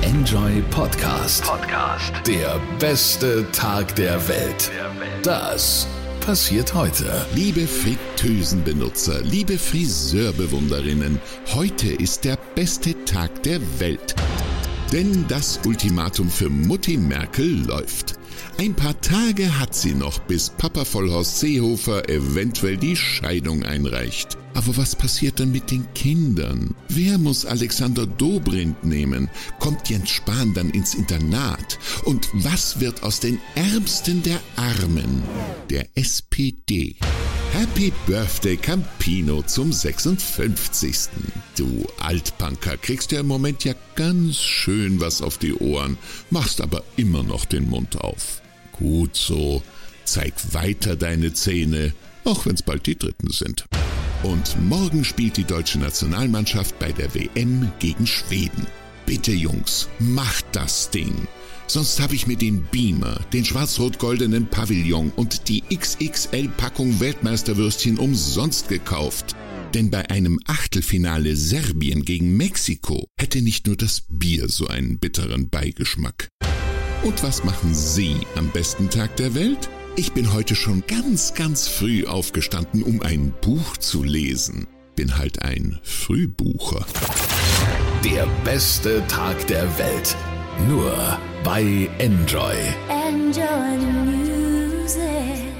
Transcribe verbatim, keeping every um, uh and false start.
Enjoy Podcast. Podcast. Der beste Tag der Welt. Das passiert heute. Liebe Fritteusenbenutzer, liebe Friseurbewunderinnen, heute ist der beste Tag der Welt. Denn das Ultimatum für Mutti Merkel läuft. Ein paar Tage hat sie noch, bis Papa Vollhorst Seehofer eventuell die Scheidung einreicht. Aber was passiert dann mit den Kindern? Wer muss Alexander Dobrindt nehmen? Kommt Jens Spahn dann ins Internat? Und was wird aus den Ärmsten der Armen? Der S P D. Happy Birthday Campino zum sechsundfünfzigsten Du Altpunker, kriegst ja im Moment ja ganz schön was auf die Ohren, machst aber immer noch den Mund auf. Gut so, zeig weiter deine Zähne, auch wenn's bald die dritten sind. Und morgen spielt die deutsche Nationalmannschaft bei der W M gegen Schweden. Bitte Jungs, macht das Ding. Sonst habe ich mir den Beamer, den schwarz-rot-goldenen Pavillon und die X X L-Packung Weltmeisterwürstchen umsonst gekauft. Denn bei einem Achtelfinale Serbien gegen Mexiko hätte nicht nur das Bier so einen bitteren Beigeschmack. Und was machen Sie am besten Tag der Welt? Ich bin heute schon ganz, ganz früh aufgestanden, um ein Buch zu lesen. Bin halt ein Frühbucher. Der beste Tag der Welt. Nur bei Enjoy. Enjoy the music.